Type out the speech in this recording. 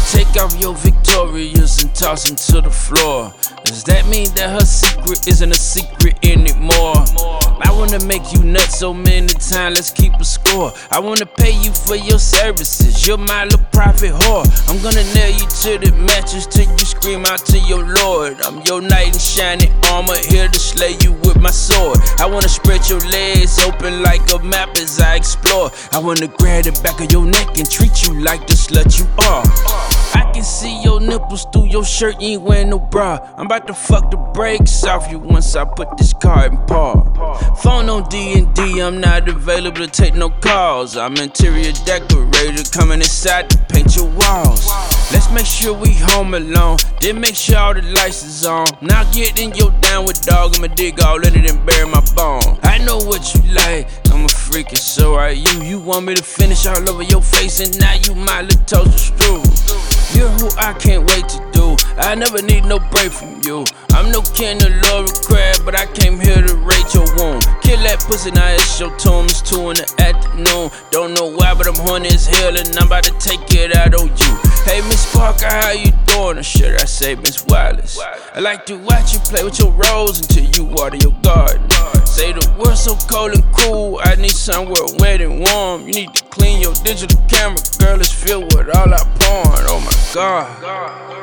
Take off your Victorias and toss them to the floor. Does that mean that her secret isn't a secret anymore? I wanna make you nut so many times, let's keep a score. I wanna pay you for your services, you're my little private whore. I'm gonna nail you to the mattress till you scream out to your lord. I'm your knight in shining armor, here to slay you with my sword. I wanna spread your legs open like a map as I explore. I wanna grab the back of your neck and treat you like the slut you are. I can see your nipples through your shirt, you ain't wearing no bra. I'm about to fuck the brakes off you once I put this car in park. Phone on D&D, I'm not available to take no calls. I'm interior decorator, coming inside to paint your walls. Let's make sure we home alone, then make sure all the lights is on. Now get in your downward dog, I'ma dig all in it and bury my bone. I know what you like, I'm a freak and so are you. You want me to finish all over your face and now you my little toaster strudel. You're who I can't wait to do. I never need no break from you. I'm no kin to Laura Crab, but I came here to rate your wound. Kill that pussy, now it's your tomb. It's 2 in the afternoon. Don't know why, but I'm horny as hell and I'm about to take it out on you. Hey, Miss Parker, how you doing? Or should I say Miss Wallace? I like to watch you play with your rose until you water your garden. Say the world's so cold and cool, I need somewhere wet and warm. You need to clean your digital camera, girl, it's filled with all our porn. Oh my God.